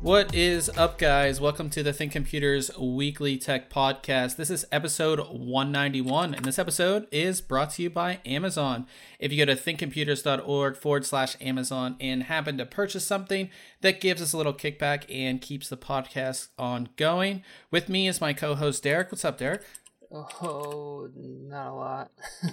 What is up, guys? Welcome to the Think Computers Weekly Tech Podcast. This is episode 191, and this episode is brought to you by Amazon. If you go to thinkcomputers.org/Amazon and happen to purchase something, that gives us a little kickback and keeps the podcast ongoing. With me is my co-host, Derek. What's up, Derek? Oh, not a lot.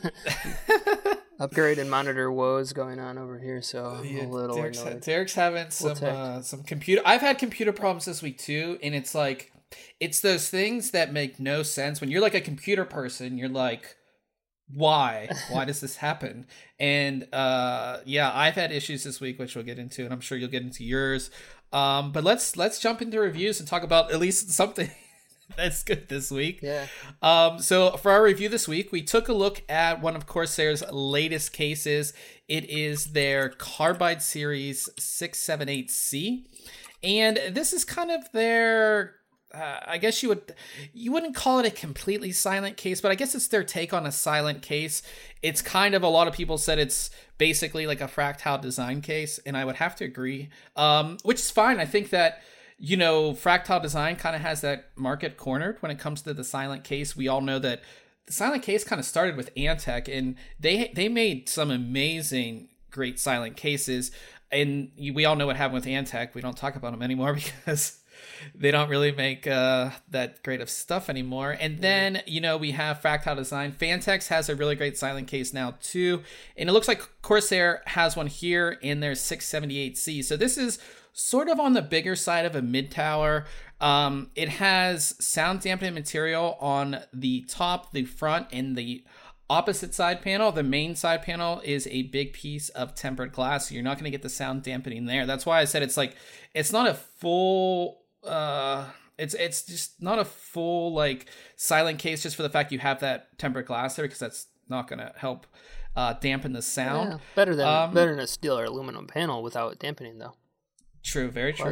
Upgrade and monitor woes going on over here, so I'm a little annoyed. Derek's having some computer. I've had computer problems this week too, and it's like it's those things that make no sense. When you're like a computer person, you're like, why? Why does this happen? And yeah, I've had issues this week, which we'll get into, and I'm sure you'll get into yours. But let's jump into reviews and talk about at least something that's good this week. Yeah. So for our review this week, we took a look at one of Corsair's latest cases. It is their Carbide Series 678C. And this is kind of their, I guess you wouldn't call it a completely silent case, but I guess it's their take on a silent case. It's kind of, a lot of people said it's basically like a Fractal design case, and I would have to agree, which is fine. I think that, you know, Fractal Design kind of has that market cornered when it comes to the silent case. We all know that the silent case kind of started with Antec, and they made some amazing, great silent cases. And we all know what happened with Antec. We don't talk about them anymore because they don't really make that great of stuff anymore. And then, you know, we have Fractal Design. Phanteks has a really great silent case now too. And it looks like Corsair has one here in their 678C. So this is sort of on the bigger side of a mid-tower. It has sound dampening material on the top, the front, and the opposite side panel. The main side panel is a big piece of tempered glass, so you're not going to get the sound dampening there. That's why I said it's like, it's not a full, it's just not a full like silent case just for the fact you have that tempered glass there, because that's not going to help dampen the sound. Yeah, better than a steel or aluminum panel without dampening though. True, very true.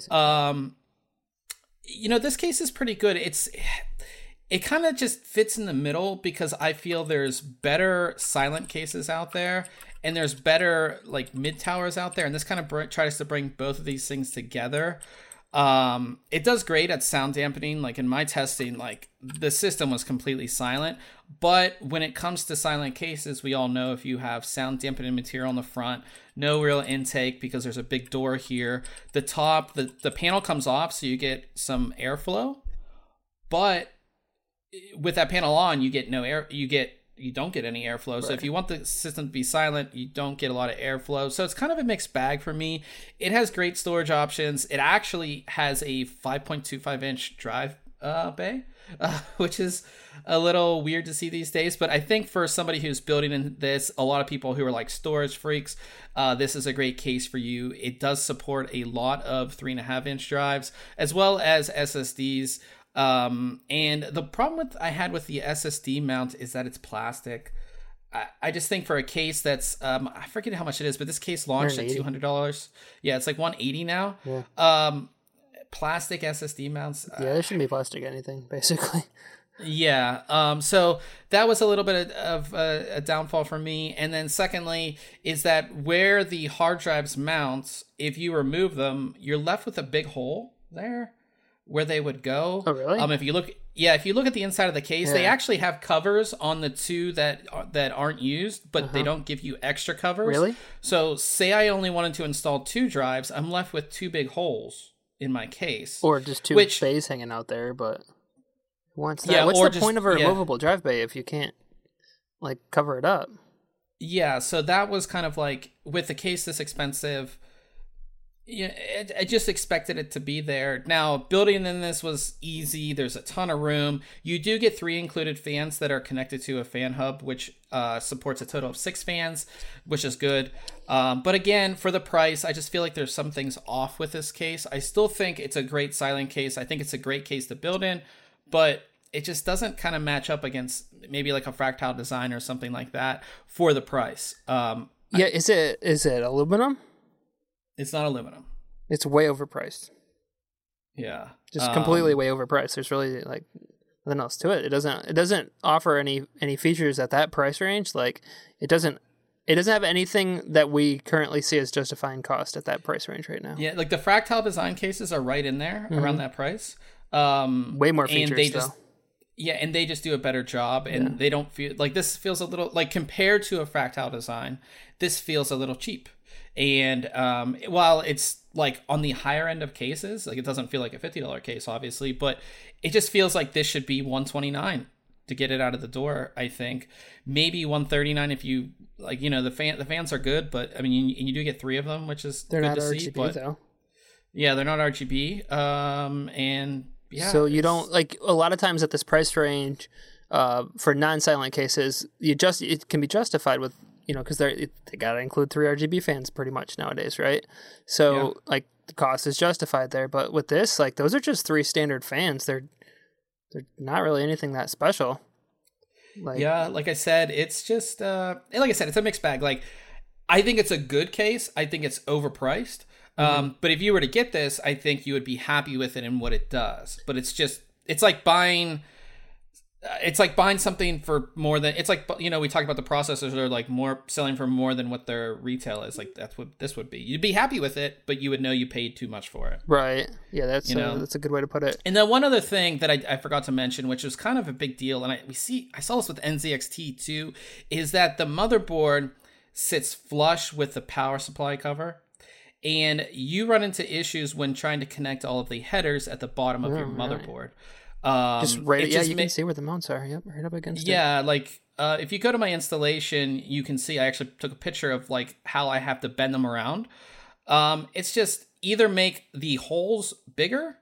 You know, this case is pretty good. It kind of just fits in the middle, because I feel there's better silent cases out there and there's better like mid towers out there, and this kind of tries to bring both of these things together. It does great at sound dampening. Like in my testing, like the system was completely silent, but when it comes to silent cases, we all know if you have sound dampening material on the front, no real intake because there's a big door here. The top, the panel comes off, so you get some airflow, but with that panel on, you get no air. You don't get any airflow. Right. So if you want the system to be silent, you don't get a lot of airflow. So it's kind of a mixed bag for me. It has great storage options. It actually has a 5.25 inch drive bay, which is a little weird to see these days. But I think for somebody who's building in this, a lot of people who are like storage freaks, this is a great case for you. It does support a lot of 3.5 inch drives as well as SSDs. And the problem I had with the SSD mount is that it's plastic. I just think for a case that's, I forget how much it is, but this case launched at $200. Yeah, it's like $180 now. Yeah. Plastic SSD mounts. Yeah, there shouldn't be plastic anything, basically. Yeah. So that was a little bit of a downfall for me. And then secondly is that where the hard drives mount, if you remove them, you're left with a big hole there where they would go. Oh, really? If you look at the inside of the case, they actually have covers on the two that aren't used, but they don't give you extra covers. Really? So say I only wanted to install 2 drives, I'm left with 2 big holes in my case. Or just 2 bays hanging out there, but what's that? Yeah, what's the point of a removable drive bay if you can't like cover it up? Yeah, so that was kind of like, with the case this expensive, yeah, I just expected it to be there. Now, building in this was easy. There's a ton of room. You do get 3 included fans that are connected to a fan hub, which supports a total of 6 fans, which is good. But again, for the price, I just feel like there's some things off with this case. I still think it's a great silent case. I think it's a great case to build in, but it just doesn't kind of match up against maybe like a Fractal Design or something like that for the price. Is it aluminum? It's not aluminum. It's way overpriced. Yeah. Just completely way overpriced. There's really like nothing else to it. It doesn't offer any features at that price range. Like it doesn't It doesn't have anything that we currently see as justifying cost at that price range right now. Yeah, like the Fractal design cases are right in there around that price. Way more features, though. Yeah, and they just do a better job, and they don't feel like this feels a little like compared to a Fractal design, this feels a little cheap. And while it's like on the higher end of cases, like it doesn't feel like a $50 case, obviously, but it just feels like this should be $129 to get it out of the door. I think maybe $139 if you like. You know, the fans are good, but I mean, you do get 3 of them, which is they're good not to RGB see, but, though. Yeah, they're not RGB. And yeah, so you don't like a lot of times at this price range for non-silent cases, it can be justified with. You know, because they gotta include 3 RGB fans pretty much nowadays, right? So like the cost is justified there. But with this, like those are just 3 standard fans. They're not really anything that special. Like I said, it's just it's a mixed bag. Like I think it's a good case. I think it's overpriced. But if you were to get this, I think you would be happy with it and what it does. But it's like buying something for more than, it's like, you know, we talked about the processors are like selling for more than what their retail is. Like that's what this would be. You'd be happy with it, but you would know you paid too much for it. Right. Yeah, that's a good way to put it. And then one other thing that I forgot to mention, which was kind of a big deal, and I saw this with NZXT too, is that the motherboard sits flush with the power supply cover. And you run into issues when trying to connect all of the headers at the bottom of your motherboard. Just right, you can see where the mounts are. Yep, right up against it. Yeah, like if you go to my installation, you can see I actually took a picture of like how I have to bend them around. It's just either make the holes bigger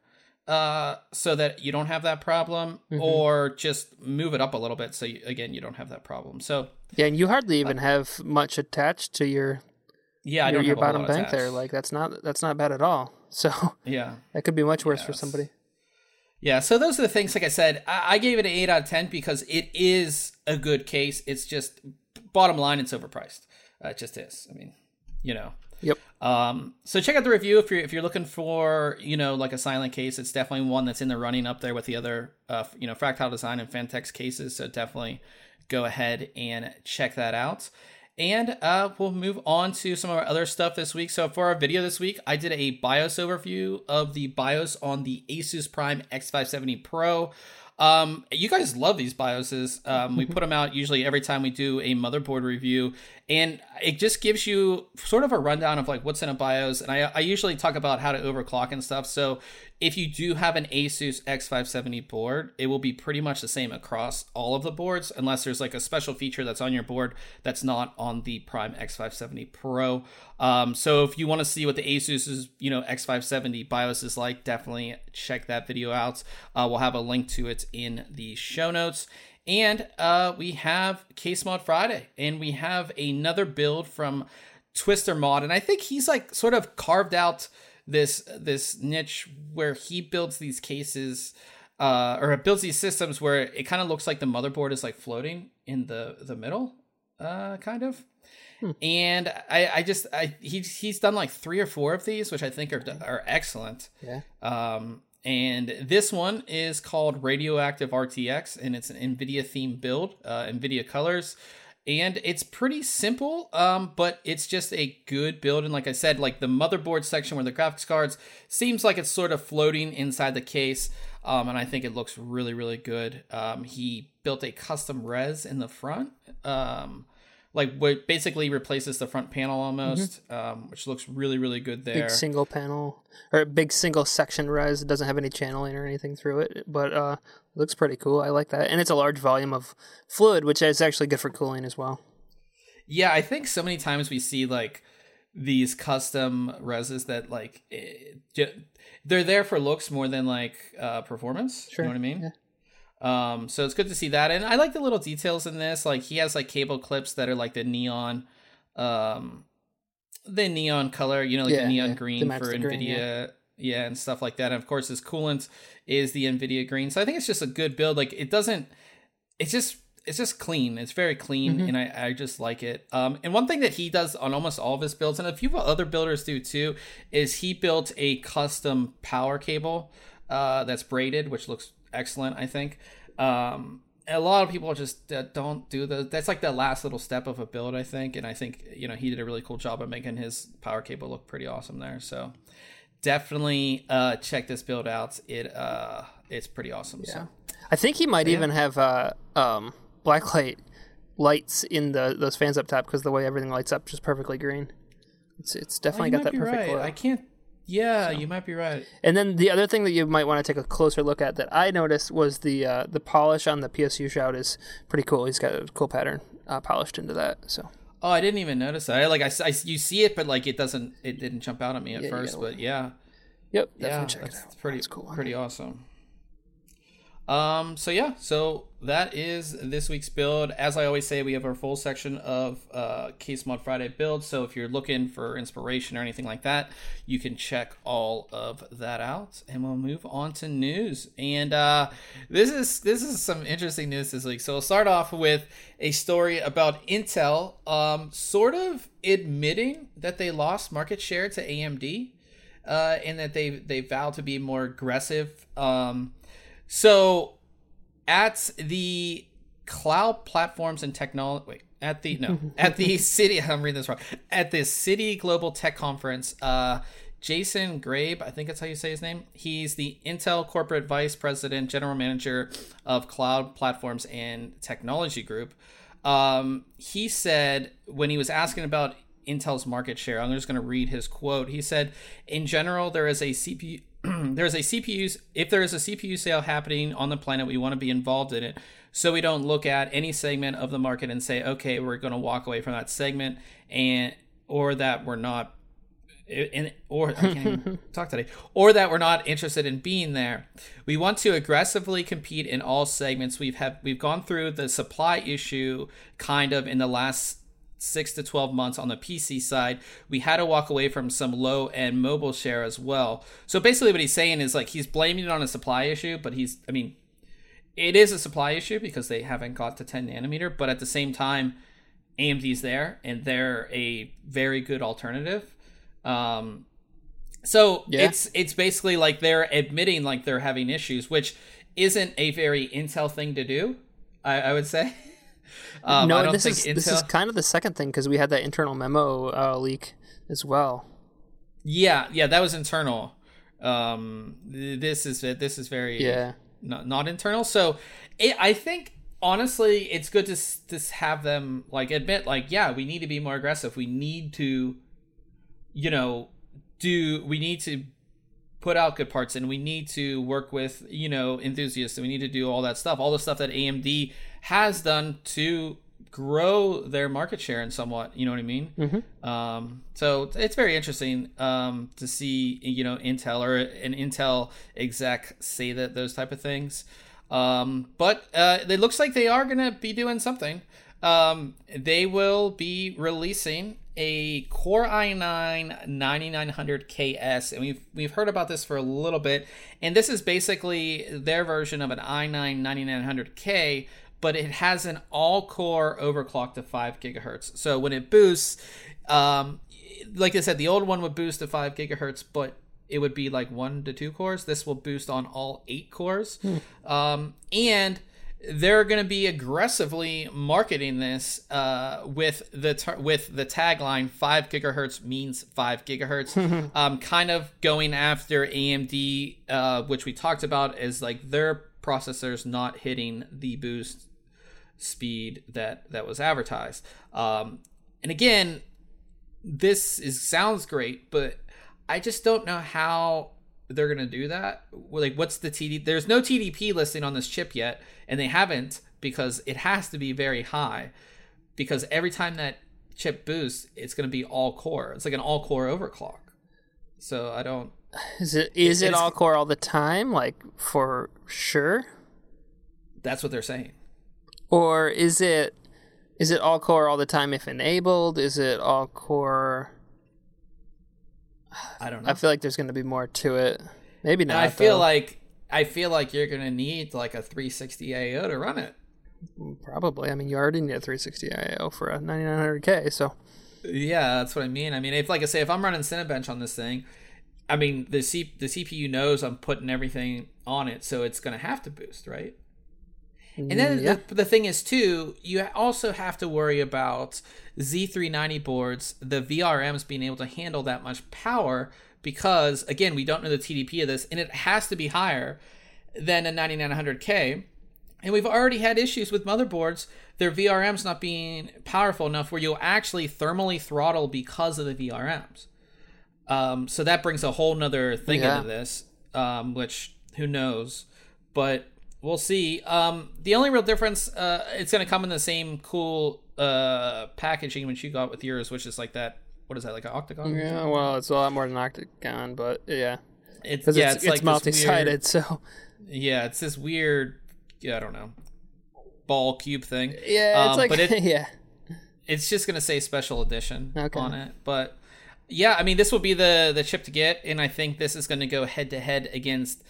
so that you don't have that problem, or just move it up a little bit so you don't have that problem. So yeah, and you hardly even have much attached to your your bottom bank there. Like that's not bad at all. So yeah, that could be much worse for somebody. Yeah, so those are the things, like I said, I gave it an 8 out of 10 because it is a good case. It's just, bottom line, it's overpriced. It just is. I mean, you know. Yep. So check out the review if you're looking for, you know, like a silent case. It's definitely one that's in the running up there with the other, Fractal Design and Fantex cases. So definitely go ahead and check that out. And we'll move on to some of our other stuff this week. So for our video this week, I did a BIOS overview of the BIOS on the Asus Prime X570 Pro. You guys love these BIOSes. We put them out usually every time we do a motherboard review, and it just gives you sort of a rundown of like what's in a BIOS. And I usually talk about how to overclock and stuff. So if you do have an Asus X570 board, it will be pretty much the same across all of the boards, unless there's like a special feature that's on your board that's not on the Prime X570 Pro. So if you want to see what the Asus's, X570 BIOS is like, definitely check that video out. We'll have a link to it in the show notes. And we have Case Mod Friday, and we have another build from Twister Mod, and I think he's like sort of carved out this niche where he builds these cases or builds these systems where it kind of looks like the motherboard is like floating in the middle, kind of. And he's done like 3 or 4 of these, which I think are excellent. Yeah. And this one is called Radioactive RTX, and it's an NVIDIA themed build, NVIDIA colors. And it's pretty simple, but it's just a good build. And like I said, like the motherboard section where the graphics cards seems like it's sort of floating inside the case. And I think it looks really, really good. He built a custom res in the front, like what basically replaces the front panel almost, which looks really, really good there. Big single panel or big single section res. It doesn't have any channeling or anything through it, but looks pretty cool. I like that. And it's a large volume of fluid, which is actually good for cooling as well. Yeah, I think so many times we see like these custom reses that like they're there for looks more than like performance. Sure. You know what I mean? Yeah. So it's good to see that. And I like the little details in this. Like he has like cable clips that are like the neon color, the neon green for NVIDIA. Green, yeah, and stuff like that. And of course his coolant is the NVIDIA green. So I think it's just a good build. Like it's just clean. It's very clean, and I just like it. And one thing that he does on almost all of his builds, and a few other builders do too, is he built a custom power cable that's braided, which looks excellent, I think. a lot of people just don't do that's like the last little step of a build, I think. And I think, he did a really cool job of making his power cable look pretty awesome there. So definitely check this build out. It's pretty awesome. Yeah. So I think he might even have blacklight lights in those fans up top, because the way everything lights up just perfectly green. It's definitely got that perfect glow. I can't. Yeah, so. You might be right. And then the other thing that you might want to take a closer look at that I noticed was the polish on the PSU shroud is pretty cool. He's got a cool pattern polished into that. So. Oh, I didn't even notice that. You see it, but like it didn't jump out at me at first. But yeah. Yep. Definitely check it out. That's cool. Pretty awesome. So that is this week's build. As I always say, we have our full section of Case Mod Friday builds. So if you're looking for inspiration or anything like that, you can check all of that out. And we'll move on to news. And this is some interesting news this week. So we'll start off with a story about Intel sort of admitting that they lost market share to AMD, and that they vowed to be more aggressive. So at the Cloud Platforms and Technology, at the Citi, I'm reading this wrong, at the Citi Global Tech Conference, Jason Grabe, I think that's how you say his name. He's the Intel Corporate Vice President, General Manager of Cloud Platforms and Technology Group. He said, when he was asking about Intel's market share, I'm just going to read his quote. He said, in general, there is a CPU sale happening on the planet, we want to be involved in it. So we don't look at any segment of the market and say, okay, we're going to walk away from that segment, or that we're not interested in being there. We want to aggressively compete in all segments. We've gone through the supply issue kind of in the last 6 to 12 months on the PC side. We had to walk away from some low-end mobile share as well. So basically what he's saying is like he's blaming it on a supply issue, but it is a supply issue because they haven't got to 10 nanometer, but at the same time, AMD's there and they're a very good alternative. It's basically like they're admitting like they're having issues, which isn't a very Intel thing to do, I would say. This is kind of the second thing, because we had that internal memo leak as well. Yeah, that was internal. This is very not internal. So I think honestly, it's good to have them like admit like, yeah, we need to be more aggressive. We need to, we need to put out good parts, and we need to work with enthusiasts, and we need to do all that stuff, all the stuff that AMD has done to grow their market share in somewhat, you know what I mean? Mm-hmm. So it's very interesting to see Intel or an Intel exec say those type of things, but it looks like they are gonna be doing something. They will be releasing a Core i9 9900KS, and we've heard about this for a little bit, and this is basically their version of an i9 9900K, but it has an all-core overclock to 5 gigahertz. So when it boosts, like I said, the old one would boost to 5 gigahertz, but it would be like 1 to 2 cores. This will boost on all 8 cores. And they're going to be aggressively marketing this with the tagline 5 gigahertz means 5 gigahertz, kind of going after AMD, which we talked about as like their processors not hitting the boost speed that was advertised. And again, sounds great, but I just don't know how they're going to do that. Like, what's the TDP? There's no TDP listing on this chip yet, and they haven't, because it has to be very high, because every time that chip boosts, it's going to be all core. It's like an all core overclock. So I don't. Is it all core all the time? Like, for sure? That's what they're saying. Or is it all core all the time if enabled? Is it all core? I don't know. I feel like there's going to be more to it. Maybe not. I feel like you're going to need like a 360 IO to run it. Probably. I mean, you already need a 360 IO for a 9900K, so. Yeah, that's what I mean. I mean, if I'm running Cinebench on this thing, I mean, the CPU knows I'm putting everything on it, so it's going to have to boost, right? And then the thing is, too, you also have to worry about Z390 boards, the VRMs being able to handle that much power because, again, we don't know the TDP of this, and it has to be higher than a 9900K. And we've already had issues with motherboards, their VRMs not being powerful enough where you'll actually thermally throttle because of the VRMs. So that brings a whole nother thing into this, which who knows, but we'll see. The only real difference, it's going to come in the same cool packaging which you got with yours, which is like that. What is that, like an octagon? Yeah, well, it's a lot more than an octagon, but yeah, it's like multi-sided. Weird, so yeah, it's this weird, I don't know, ball cube thing. Yeah, it's like, but yeah, it's just going to say special edition on it, but. Yeah, I mean, this will be the chip to get, and I think this is going to go head-to-head against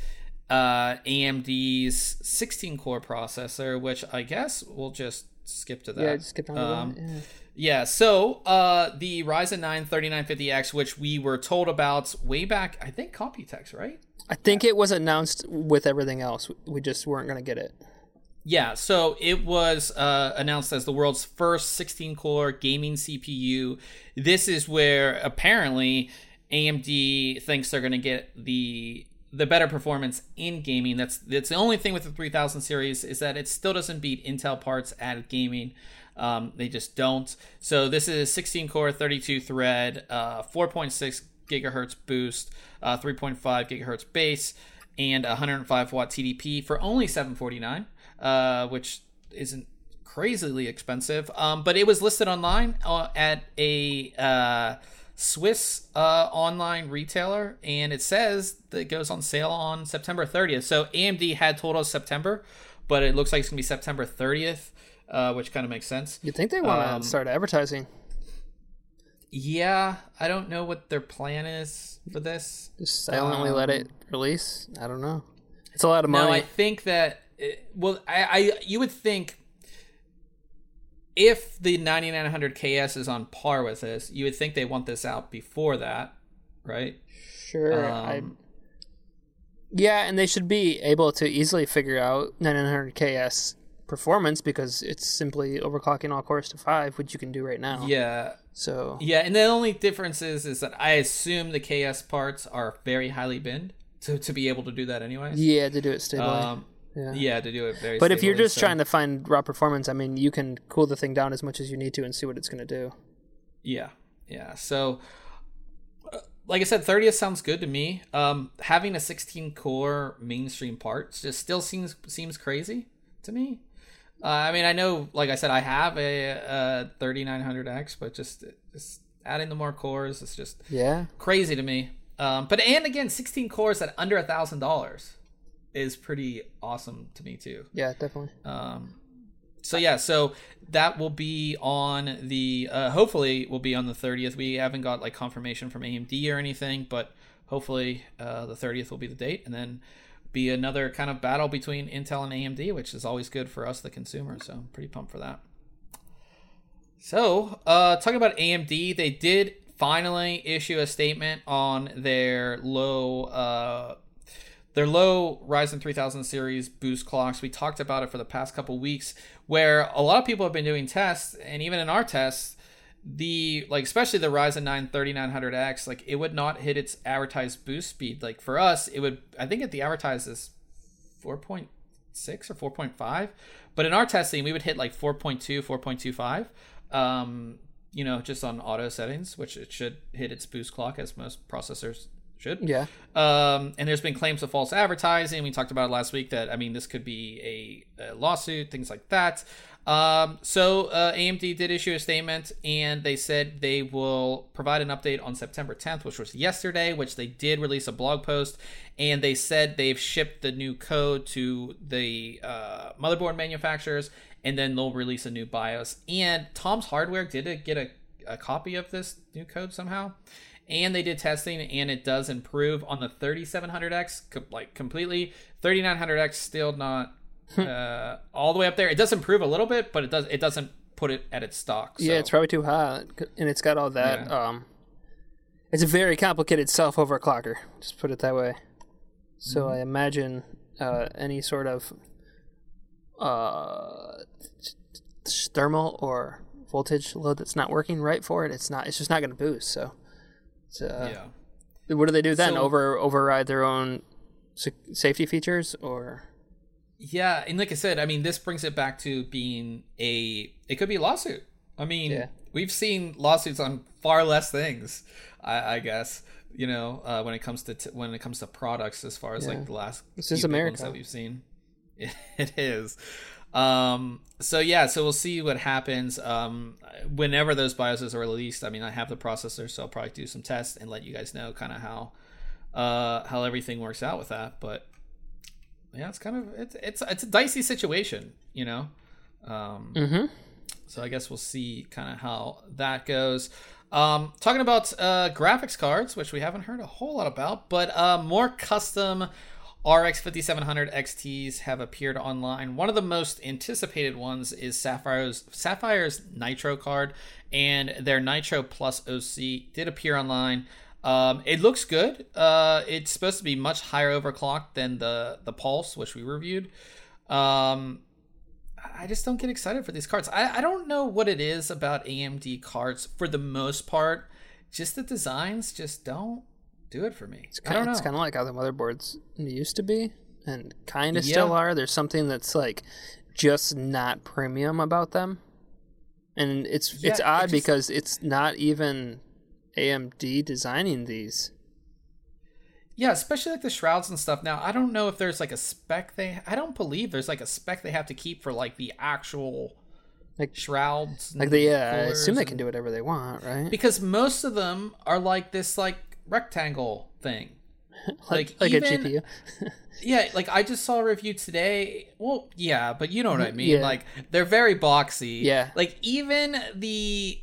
AMD's 16-core processor, which I guess we'll just skip to that. Yeah, just skip on to that. Yeah, so the Ryzen 9 3950X, which we were told about way back, I think Computex, right? I think it was announced with everything else. We just weren't going to get it. Yeah, so it was announced as the world's first 16-core gaming CPU. This is where apparently AMD thinks they're going to get the better performance in gaming. That's the only thing with the 3000 series is that it still doesn't beat Intel parts at gaming. They just don't. So this is 16-core, 32-thread, 4.6 gigahertz boost, 3.5 gigahertz base, and 105-watt TDP for only $749. Which isn't crazily expensive, but it was listed online at a Swiss online retailer, and it says that it goes on sale on September 30th. So AMD had told us September, but it looks like it's going to be September 30th, which kind of makes sense. You'd think they want to start advertising. Yeah, I don't know what their plan is for this. Just silently let it release? I don't know. It's a lot of money. No, I think that... Well, you would think if the 9900KS is on par with this, you would think they want this out before that, right? Sure. Yeah, and they should be able to easily figure out 9900KS performance because it's simply overclocking all cores to 5, which you can do right now. Yeah. So yeah, and the only difference is that I assume the KS parts are very highly binned to be able to do that anyways. Yeah, to do it stably. Yeah, to do it very But if you're just trying to find raw performance, I mean, you can cool the thing down as much as you need to and see what it's going to do. Yeah. So, like I said, 30th sounds good to me. Having a 16-core mainstream part just still seems crazy to me. I mean, I know, like I said, I have a 3900X, but just adding the more cores is just crazy to me. And again, 16 cores at under $1,000 is pretty awesome to me too. Yeah, definitely. So that will be on the hopefully will be on the 30th. We haven't got like confirmation from AMD or anything, but hopefully the 30th will be the date, and then be another kind of battle between Intel and AMD, which is always good for us, the consumer. So I'm pretty pumped for that. So talking about AMD, they did finally issue a statement on their low Ryzen 3000 series boost clocks. We talked about it for the past couple weeks, where a lot of people have been doing tests, and even in our tests, especially the Ryzen 9 3900X, like it would not hit its advertised boost speed. Like for us, it would, I think the advertised is 4.6 or 4.5, but in our testing, we would hit like 4.2, 4.25. Just on auto settings, which it should hit its boost clock as most processors should. Yeah. And there's been claims of false advertising. We talked about it last week that, I mean, this could be a lawsuit, things like that. So AMD did issue a statement, and they said they will provide an update on September 10th, which was yesterday, which they did release a blog post, and they said they've shipped the new code to the motherboard manufacturers, and then they'll release a new BIOS. And Tom's Hardware did get a copy of this new code somehow. And they did testing, and it does improve on the 3700X, like completely. 3900X still not all the way up there. It does improve a little bit, but it doesn't put it at its stock. So. Yeah, it's probably too hot, and it's got all that. Yeah. It's a very complicated self-overclocker, just put it that way. So I imagine any sort of thermal or voltage load that's not working right for it, it's just not going to boost. So what do they do then? Override their own safety features? Or yeah, and like I said, I mean, this brings it back to being it could be a lawsuit. I mean, we've seen lawsuits on far less things, I guess, you know, when it comes to products, as far as like the last this is America that we've seen. It is. So we'll see what happens whenever those BIOSes are released. I mean, I have the processor, so I'll probably do some tests and let you guys know kind of how everything works out with that. But yeah, it's kind of it's a dicey situation, you know. So I guess we'll see kind of how that goes. Talking about graphics cards, which we haven't heard a whole lot about, but more custom RX 5700 XTs have appeared online. One of the most anticipated ones is Sapphire's Nitro card, and their Nitro Plus OC did appear online. It looks good. It's supposed to be much higher overclocked than the Pulse, which we reviewed. I just don't get excited for these cards. I don't know what it is about AMD cards for the most part. Just the designs just don't do it for me. I don't know. It's kind of like how the motherboards used to be and kind of still are. There's something that's like just not premium about them. And it's odd because it's not even AMD designing these. Yeah, especially like the shrouds and stuff. Now, I don't know if there's like a spec I don't believe there's like a spec they have to keep for like the actual like shrouds. Like I assume they can do whatever they want, right? Because most of them are like this like rectangle thing. like even, a GPU. Yeah, like I just saw a review today. Well, yeah, but you know what I mean. Yeah. Like they're very boxy. Yeah. Like even the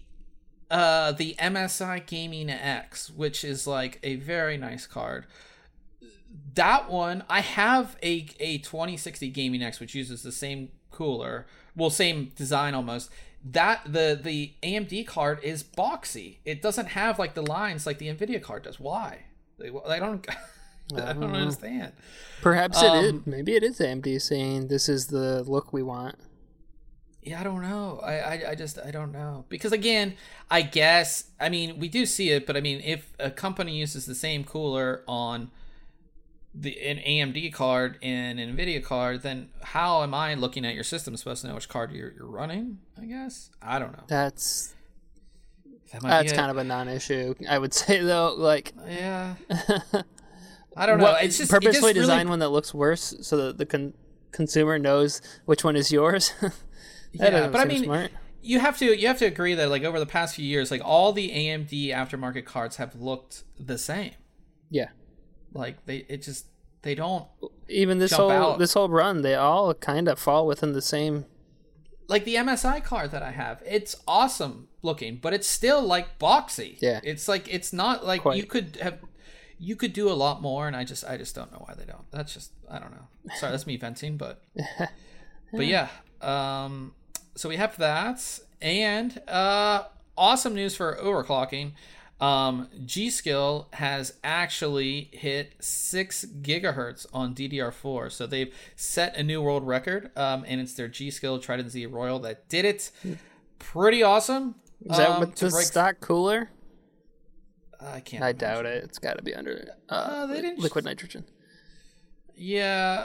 MSI Gaming X, which is like a very nice card. That one, I have a 2060 Gaming X, which uses the same cooler, well, same design almost. That the AMD card is boxy. It doesn't have like the lines like the Nvidia card does. Why? I don't understand. Perhaps it is. Maybe it is AMD saying this is the look we want. Yeah, I don't know. I don't know. Because again, I guess, I mean, we do see it, but I mean, if a company uses the same cooler on an AMD card and an NVIDIA card, then how am I looking at your system supposed to know which card you're running, I guess? I don't know. That's kind of a non-issue, I would say, though. Like, yeah. I don't know. It's just purposely design one that looks worse so that the consumer knows which one is yours. Yeah, but I mean, smart. you have to agree that like over the past few years, like all the AMD aftermarket cards have looked the same. Yeah, like they don't even this whole run. They all kind of fall within the same. Like the MSI card that I have, it's awesome looking, but it's still like boxy. Yeah, it's like it's not like quite. You could do a lot more, and I just don't know why they don't. That's just I don't know. Sorry, that's me venting, but yeah. So we have that, and awesome news for overclocking. G.Skill has actually hit 6 gigahertz on DDR4, so they've set a new world record, and it's their G.Skill Trident Z Royal that did it. Pretty awesome. Is that with the stock cooler? I can't. I doubt it. It's got to be under liquid nitrogen. Yeah.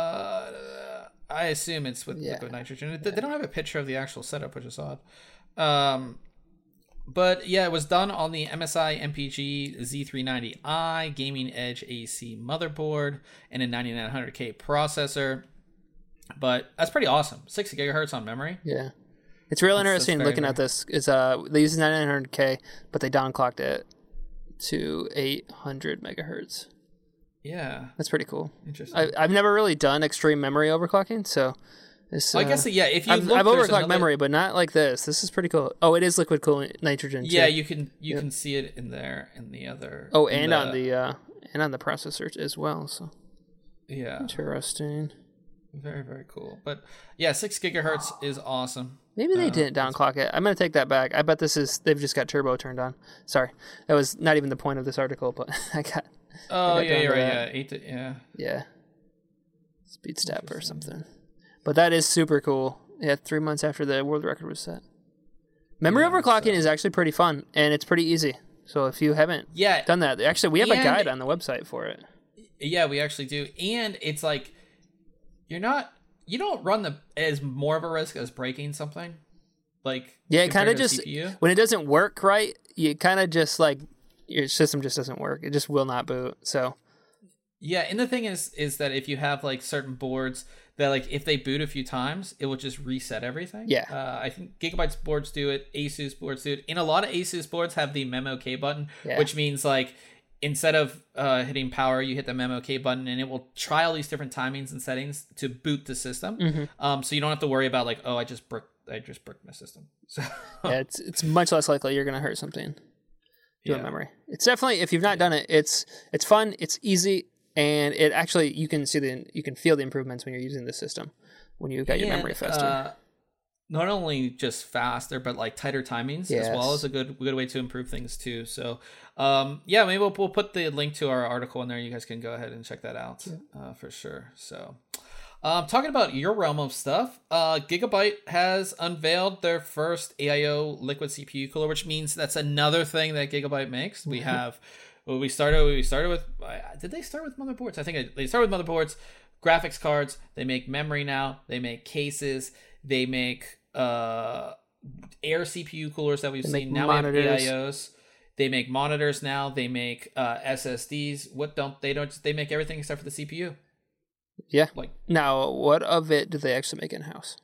I assume it's with liquid nitrogen. They don't have a picture of the actual setup, which is odd. But yeah, it was done on the MSI MPG Z390i Gaming Edge AC motherboard and a 9900K processor. But that's pretty awesome. 6 gigahertz on memory. Yeah. It's real interesting looking at this. Is they use 9900K, but they downclocked it to 800 megahertz. Yeah, that's pretty cool. Interesting. I've never really done extreme memory overclocking, so I guess if you I've overclocked memory, but not like this. This is pretty cool. Oh, it is liquid cooling nitrogen. Yeah, too. you can see it in there in the other. Oh, and on the processor as well. So yeah, interesting. Very very cool. But yeah, 6 gigahertz is awesome. Maybe they didn't downclock it. I'm gonna take that back. I bet they've just got turbo turned on. Sorry, that was not even the point of this article, but I got. Oh yeah, you're right. Yeah, 8 to, yeah. Yeah. Speed step or something. But that is super cool. Yeah, 3 months after the world record was set. Memory overclocking is actually pretty fun, and it's pretty easy. So if you haven't done that, actually, we have a guide on the website for it. Yeah, we actually do. And it's like, you don't run as more of a risk as breaking something. Like, yeah, it kind of just, when it doesn't work right, you kind of just like, your system just doesn't work. It just will not boot. So, yeah, and the thing is that if you have like certain boards that like if they boot a few times, it will just reset everything. Yeah. I think Gigabyte's boards do it, Asus boards do it, and a lot of Asus boards have the Memo K button, which means like instead of hitting power, you hit the Memo K button, and it will try all these different timings and settings to boot the system. Mm-hmm. So you don't have to worry about like, oh, I just bricked my system. So yeah, it's much less likely you're gonna hurt something. Doing memory. It's definitely, if you've not done it, it's fun, it's easy. And it actually, you can feel the improvements when you're using the system, when you got your memory faster. Not only just faster, but like tighter timings as well is a good way to improve things too. So, maybe we'll put the link to our article in there. You guys can go ahead and check that out for sure. So, talking about your realm of stuff, Gigabyte has unveiled their first AIO liquid CPU cooler, which means that's another thing that Gigabyte makes. We have. Well, we started with. Did they start with motherboards? I think they started with motherboards, graphics cards. They make memory now. They make cases. They make air CPU coolers that we've seen. Now monitors. We have AIOs. They make monitors now. They make SSDs. They make everything except for the CPU. Yeah. Like, now, what of it do they actually make in house?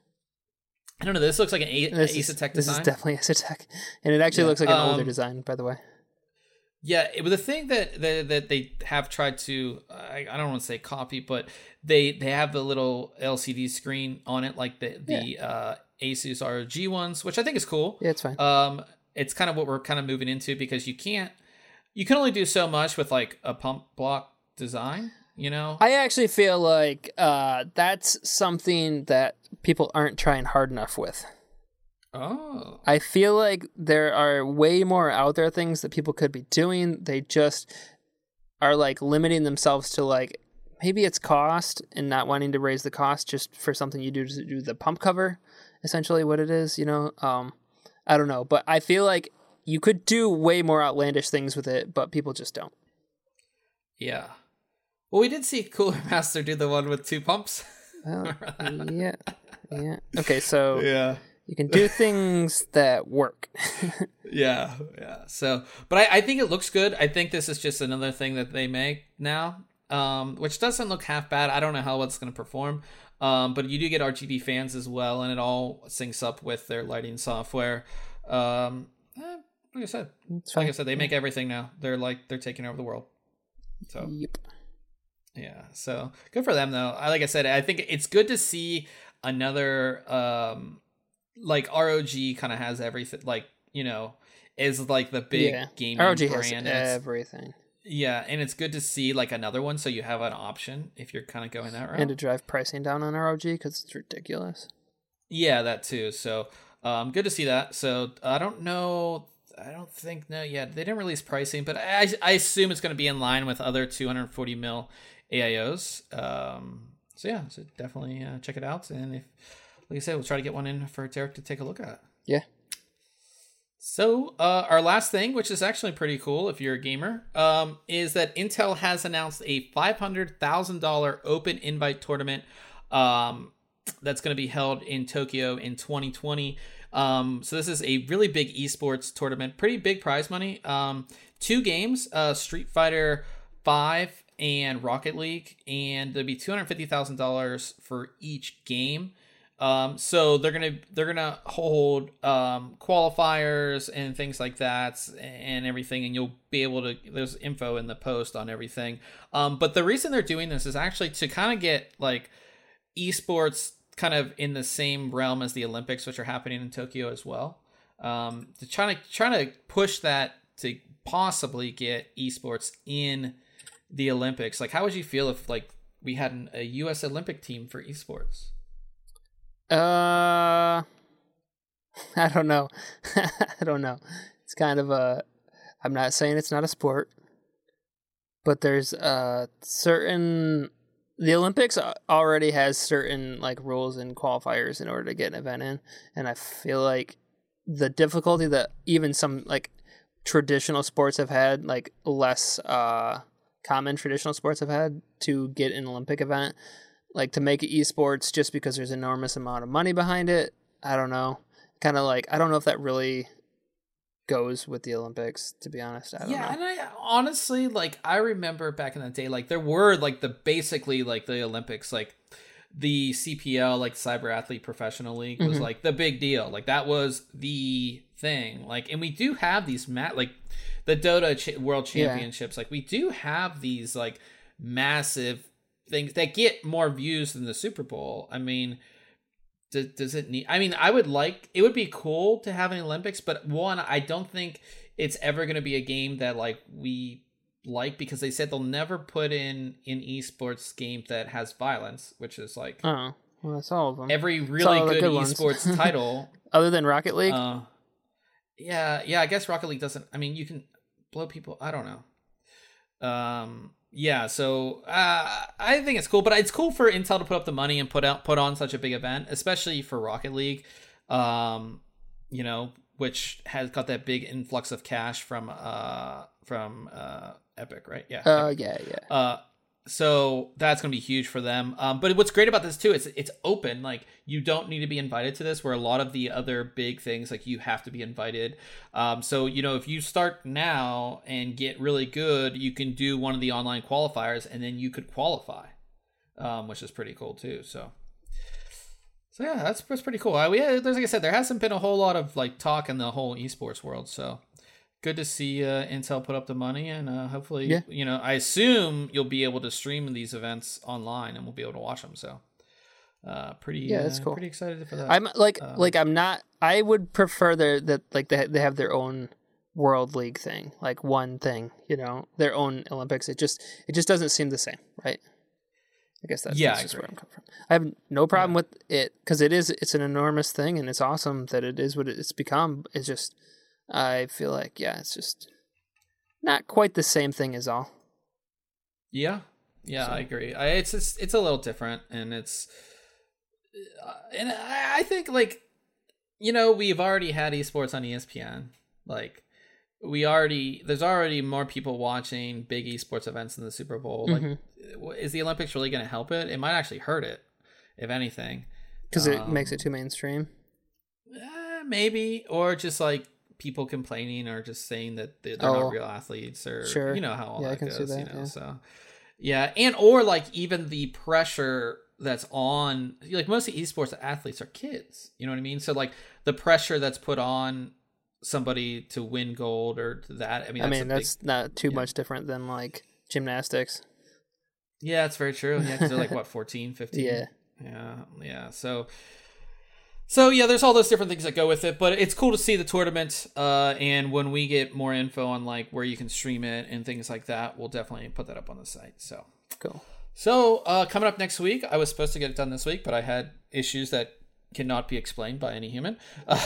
I don't know. This looks like an Asetek design. This is definitely Asetek, and it actually looks like an older design, by the way. Yeah, it was a thing that they have tried to, I don't want to say copy, but they have the little LCD screen on it, like the Asus ROG ones, which I think is cool. Yeah, it's fine. It's kind of what we're kind of moving into, because you can only do so much with like a pump block design, you know? I actually feel like that's something that people aren't trying hard enough with. Oh. I feel like there are way more out there things that people could be doing. They just are like limiting themselves to like, maybe it's cost and not wanting to raise the cost just for something you do to do the pump cover, essentially what it is, you know? I don't know, but I feel like you could do way more outlandish things with it, but people just don't. Yeah. Well, we did see Cooler Master do the one with 2 pumps. Yeah. Okay, so... Yeah. You can do things that work. Yeah. So, but I think it looks good. I think this is just another thing that they make now, which doesn't look half bad. I don't know how it's going to perform, but you do get RGB fans as well, and it all syncs up with their lighting software. Like I said, they make everything now. They're taking over the world. So, yep. Yeah. So good for them, though. Like I said, I think it's good to see another. Like ROG kind of has everything, like, you know, is like the big gaming ROG brand. Has everything. Yeah, and it's good to see like another one, so you have an option if you're kind of going that route. And to drive pricing down on ROG because it's ridiculous. Yeah, that too. So good to see that. So I don't think they didn't release pricing, but I assume it's going to be in line with other 240 mil AIOs. So definitely check it out, and if, like I said, we'll try to get one in for Derek to take a look at. Yeah. So our last thing, which is actually pretty cool if you're a gamer, is that Intel has announced a $500,000 open invite tournament that's going to be held in Tokyo in 2020. So this is a really big esports tournament, pretty big prize money. 2 games, Street Fighter 5 and Rocket League, and there'll be $250,000 for each game. So they're gonna hold qualifiers and things like that and everything, and you'll be able to, there's info in the post on everything. But the reason they're doing this is actually to kind of get like esports kind of in the same realm as the Olympics, which are happening in Tokyo as well. To try to push that to possibly get esports in the Olympics. Like, how would you feel if like we had a U.S. Olympic team for esports? I don't know. I don't know. It's kind of I'm not saying it's not a sport, but there's certain the Olympics already has certain like rules and qualifiers in order to get an event in, and I feel like the difficulty that even some like traditional sports have had, like less common traditional sports have had to get an Olympic event, like to make it esports just because there's enormous amount of money behind it. I don't know. Kind of like, I don't know if that really goes with the Olympics, to be honest. I don't know. And I honestly, like, I remember back in the day, like, there were, like, basically, like, the Olympics, like, the CPL, like, Cyber Athlete Professional League was, like, the big deal. Like, that was the thing. Like, and we do have these, like, the Dota World Championships. Like, we do have these, like, massive things that get more views than the Super Bowl. I mean, does it need... I mean, it would be cool to have an Olympics, but one, I don't think it's ever going to be a game that like we like, because they said they'll never put in an esports game that has violence, which is like... Oh, well, that's all of them. Every really good esports title. Other than Rocket League? Yeah, I guess Rocket League doesn't... I mean, you can blow people... I don't know. Yeah, so I think it's cool, but it's cool for Intel to put up the money and put on such a big event, especially for Rocket League, you know, which has got that big influx of cash from Epic, right? Yeah. Yeah. So that's going to be huge for them. But what's great about this too is it's open. Like, you don't need to be invited to this, where a lot of the other big things, like, you have to be invited. So, you know, if you start now and get really good, you can do one of the online qualifiers and then you could qualify, which is pretty cool too. So yeah, that's pretty cool. There's, like I said, there hasn't been a whole lot of like talk in the whole esports world. So good to see Intel put up the money, and hopefully, you know, I assume you'll be able to stream these events online and we'll be able to watch them. So, that's cool. Pretty excited for that. I'm like I'm not. I would prefer that like they have their own World League thing, like one thing, you know, their own Olympics. It just doesn't seem the same, right? I guess that's just where I'm coming from. I have no problem with it, because it's an enormous thing, and it's awesome that it is what it's become. It's just, I feel like, it's just not quite the same thing as all. Yeah, so. I agree. It's a little different, and I think, like, you know, we've already had esports on ESPN. Like, there's already more people watching big esports events than the Super Bowl. Like, is the Olympics really going to help it? It might actually hurt it, if anything, because it makes it too mainstream. Maybe, or just like people complaining or just saying that they're not real athletes, or you know how all that goes. See that, you know, so and or like even the pressure that's on, like, most of the esports athletes are kids. You know what I mean? So like the pressure that's put on somebody to win gold or that. I mean, that's not too much different than like gymnastics. Yeah, it's very true. Yeah, because they're like, what, 14, 15? Yeah. So yeah, there's all those different things that go with it, but it's cool to see the tournament. And when we get more info on like where you can stream it and things like that, we'll definitely put that up on the site. So cool. So coming up next week, I was supposed to get it done this week, but I had issues that cannot be explained by any human.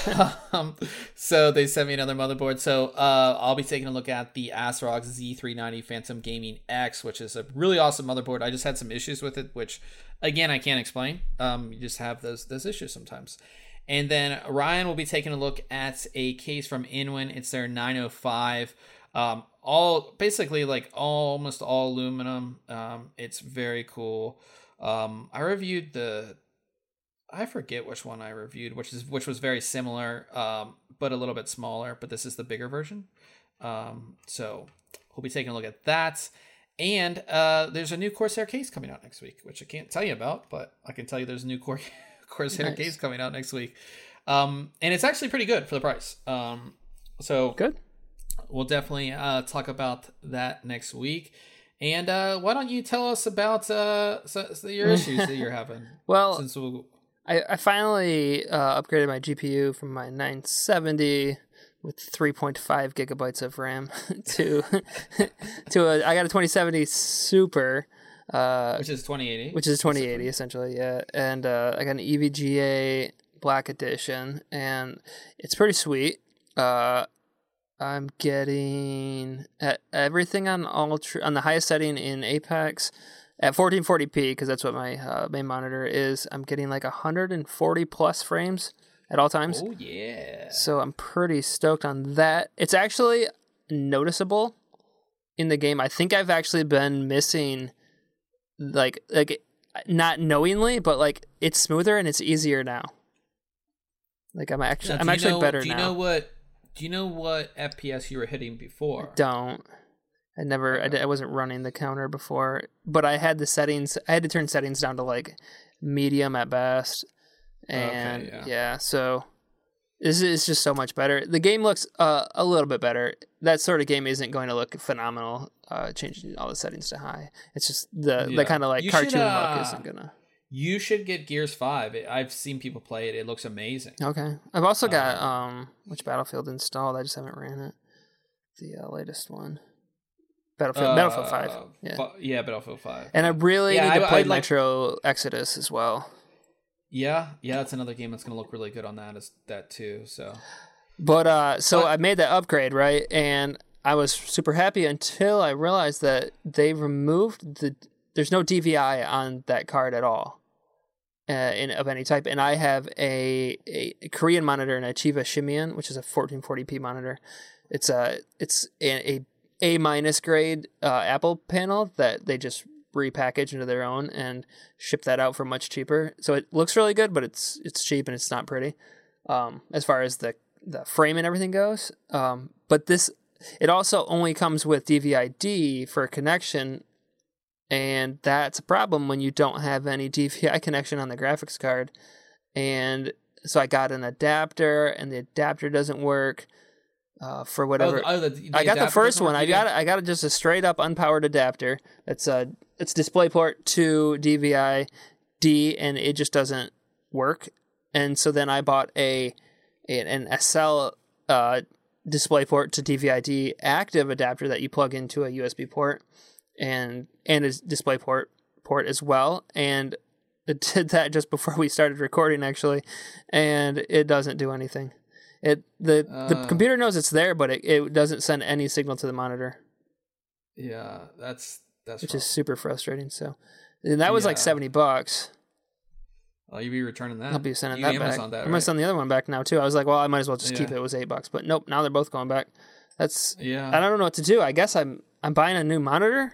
So they sent me another motherboard. So I'll be taking a look at the ASRock Z390 Phantom Gaming X, which is a really awesome motherboard. I just had some issues with it, which again, I can't explain. You just have those issues sometimes. And then Ryan will be taking a look at a case from Inwin. It's their 905. All basically like almost all aluminum. It's very cool. I reviewed I forget which one I reviewed, which was very similar, but a little bit smaller. But this is the bigger version. So we'll be taking a look at that. And there's a new Corsair case coming out next week, which I can't tell you about, but I can tell you there's a new Corsair case coming out next week. And it's actually pretty good for the price. So good. We'll definitely talk about that next week. And why don't you tell us about your issues that you're having? Well, I finally upgraded my GPU from my 970 with 3.5 gigabytes of RAM to I got a 2070 Super, which is 2080. Which is 2080 essentially, yeah. And I got an EVGA Black Edition, and it's pretty sweet. I'm getting everything on on the highest setting in Apex, At 1440p, because that's what my main monitor is, I'm getting like 140 plus frames at all times. Oh, yeah. So I'm pretty stoked on that. It's actually noticeable in the game. I think I've actually been missing, like not knowingly, but like it's smoother and it's easier now. Like I'm actually better now. Do you know what FPS you were hitting before? I don't. I wasn't running the counter before, but I had the settings. I had to turn settings down to like medium at best, and so this is just so much better. The game looks a little bit better. That sort of game isn't going to look phenomenal. Changing all the settings to high. It's just the kind of like cartoon look isn't gonna. You should get Gears 5. I've seen people play it. It looks amazing. Okay, I've also got which Battlefield installed. I just haven't ran it. The latest one. Battlefield 5. Yeah, Battlefield 5. And I really need to play Metro Exodus as well. Yeah, that's another game that's going to look really good on that too. So, but I made that upgrade, right? And I was super happy until I realized that they removed there's no DVI on that card at all, of any type. And I have a Korean monitor, an Achieva Shimian, which is a 1440p monitor. It's a A- grade Apple panel that they just repackage into their own and ship that out for much cheaper. So it looks really good, but it's cheap and it's not pretty as far as the frame and everything goes. But it also only comes with DVI-D for a connection, and that's a problem when you don't have any DVI connection on the graphics card. And so I got an adapter, and the adapter doesn't work. For whatever, I got the first one. I got just a straight up unpowered adapter. It's DisplayPort to DVI-D, and it just doesn't work. And so then I bought an SL DisplayPort to DVI-D active adapter that you plug into a USB port, and a DisplayPort port as well. And it did that just before we started recording, actually, and it doesn't do anything. The computer knows it's there, but it doesn't send any signal to the monitor. Yeah, that's which is super frustrating. So, and that was like $70. Oh, you'll be returning that. I'll be sending that back. I'm gonna send the other one back now too. I was like, well, I might as well just keep it. It was $8, but nope. Now they're both going back. I don't know what to do. I guess I'm buying a new monitor.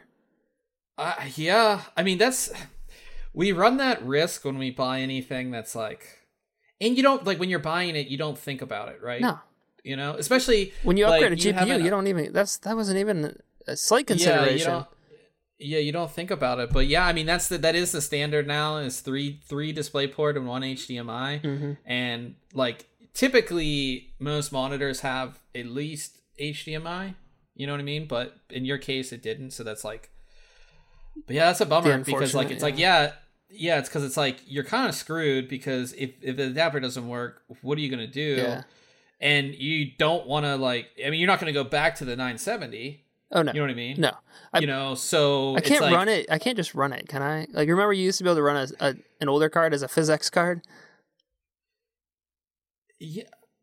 Yeah. I mean, we run that risk when we buy anything that's like. And you don't, like, when you're buying it, you don't think about it, right? No. You know, especially when you upgrade a GPU, you don't even, that wasn't even a slight consideration. You don't think about it. But yeah, I mean, that is the standard now, is three DisplayPort and one HDMI. Mm-hmm. And like, typically most monitors have at least HDMI, you know what I mean? But in your case, it didn't. So that's like, but yeah, that's a bummer because like, it's like, yeah, it's because it's like you're kind of screwed because if the adapter doesn't work, what are you going to do? Yeah. And you don't want to you're not going to go back to the 970. Oh, no. You know what I mean? No. So I can't run it. I can't just run it, can I? Like, remember you used to be able to run an older card as a PhysX card? Yeah.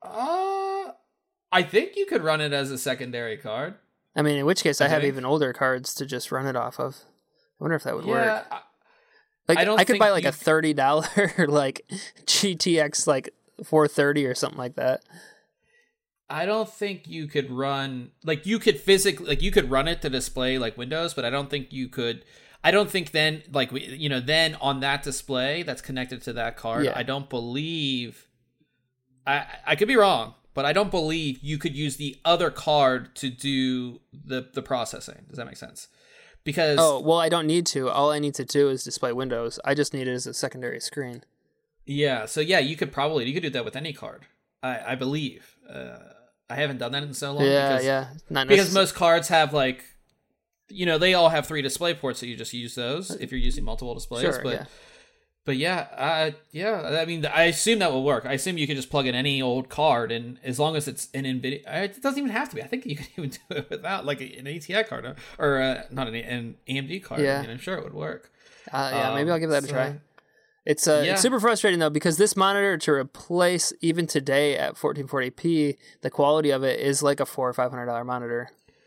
I think you could run it as a secondary card. I mean, in which case I have even older cards to just run it off of. I wonder if that would work. I could buy like a $30 like GTX like 430 or something like that. I don't think you could run you could physically you could run it to display like Windows, but I don't think you could. I don't think then then on that display that's connected to that card, I don't believe. I could be wrong, but I don't believe you could use the other card to do the processing. Does that make sense? Because I don't need to. All I need to do is display Windows. I just need it as a secondary screen. Yeah, so yeah, you could do that with any card. I believe. I haven't done that in so long. Because most cards have they all have 3 display ports, so you just use those if you're using multiple displays. Sure, But I mean, I assume that will work. I assume you could just plug in any old card, and as long as it's an NVIDIA, it doesn't even have to be. I think you could even do it without an ATI card or not an AMD card. Yeah. I mean, I'm sure it would work. Maybe I'll give that a try. It's super frustrating though, because this monitor to replace even today at 1440p, the quality of it is like a $400 or $500 monitor.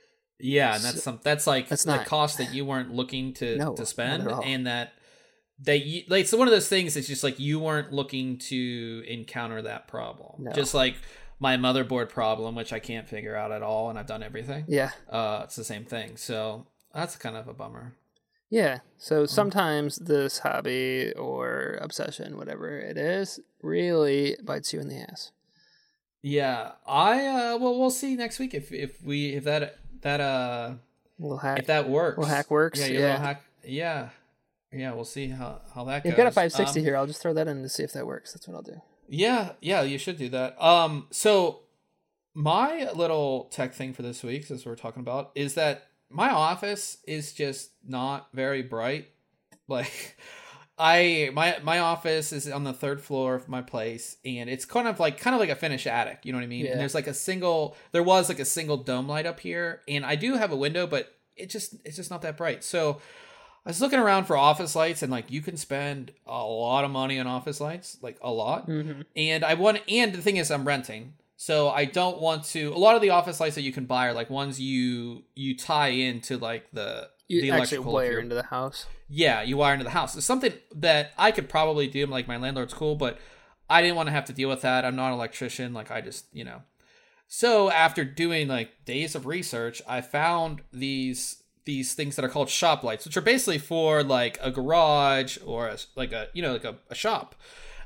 Yeah, and that's like that's the not cost that you weren't looking to spend, not at all. and that like, so one of those things is just like you weren't looking to encounter that problem. No. Just like my motherboard problem, which I can't figure out at all, and I've done everything. Yeah. It's the same thing. So that's kind of a bummer. Yeah. So sometimes this hobby or obsession, whatever it is, really bites you in the ass. Yeah. We'll see next week if that Little hack. if that works. Little hack works. Yeah. Yeah. Little hack. Yeah. Yeah. We'll see how that goes. You've got a 560 here. I'll just throw that in to see if that works. That's what I'll do. Yeah, you should do that. So my little tech thing for this week, as we're talking about, is that my office is just not very bright. Like, my office is on the third floor of my place, and it's kind of like a finished attic. You know what I mean? Yeah. And there was a single dome light up here, and I do have a window, but it's just not that bright. So I was looking around for office lights, and like you can spend a lot of money on office lights, like a lot. Mm-hmm. And the thing is, I'm renting, so I don't want to. A lot of the office lights that you can buy are like ones you tie into like the electrical wire into the house. Yeah, you wire into the house. It's something that I could probably do. Like, my landlord's cool, but I didn't want to have to deal with that. I'm not an electrician. Like, I just, So after doing like days of research, I found these things that are called shop lights, which are basically for like a garage or a shop.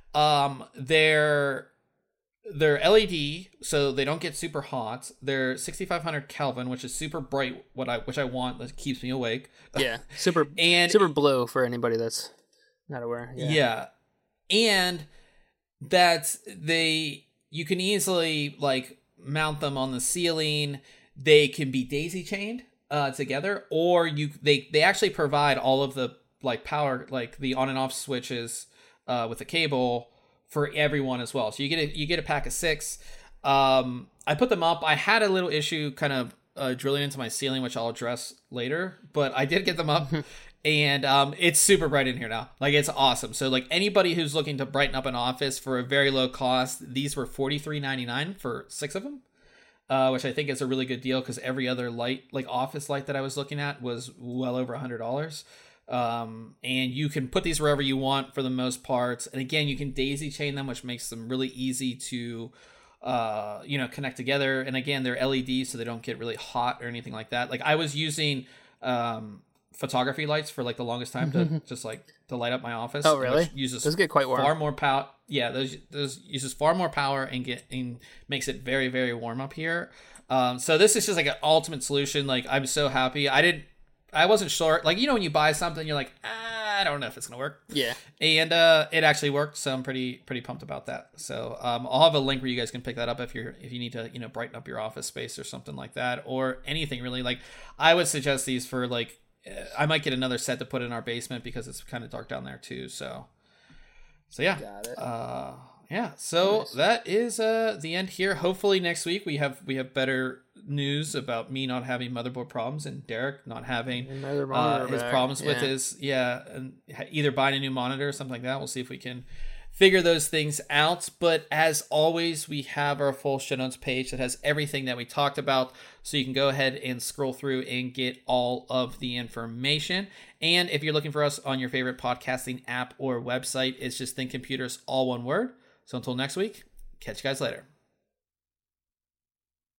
They're LED, so they don't get super hot. They're 6500 Kelvin, which is super bright, which I want, that keeps me awake. Yeah, super blue for anybody that's not aware. Yeah. And that you can easily like mount them on the ceiling. They can be daisy chained together, or they actually provide all of the like power, like the on and off switches with a cable for everyone as well. So you get a pack of 6. I put them up. I had a little issue kind of drilling into my ceiling, which I'll address later, but I did get them up. And it's super bright in here now. Like, it's awesome. So like anybody who's looking to brighten up an office for a very low cost, these were $43.99 for 6 of them, which I think is a really good deal, because every other light, like office light that I was looking at, was well over $100. And you can put these wherever you want for the most part. And again, you can daisy chain them, which makes them really easy to, connect together. And again, they're LED, so they don't get really hot or anything like that. Like, I was using, photography lights for like the longest time to just like to light up my office. Oh, really? Those get quite warm. Far more power. Yeah, those uses far more power and makes it very, very warm up here. So this is just like an ultimate solution. Like, I'm so happy. I wasn't sure. Like, when you buy something, you're like, I don't know if it's gonna work. Yeah. And it actually worked, so I'm pretty pumped about that. So I'll have a link where you guys can pick that up if you need to brighten up your office space or something like that, or anything really. Like, I would suggest these for like. I might get another set to put in our basement because it's kind of dark down there too. So yeah. Got it. Yeah. So Nice. That is the end here. Hopefully next week we have better news about me not having motherboard problems and Derek not having his problems with his and either buying a new monitor or something like that. We'll see if we can figure those things out. But as always, we have our full show notes page that has everything that we talked about, so you can go ahead and scroll through and get all of the information. And if you're looking for us on your favorite podcasting app or website, it's just Think Computers, all one word. So until next week, catch you guys later.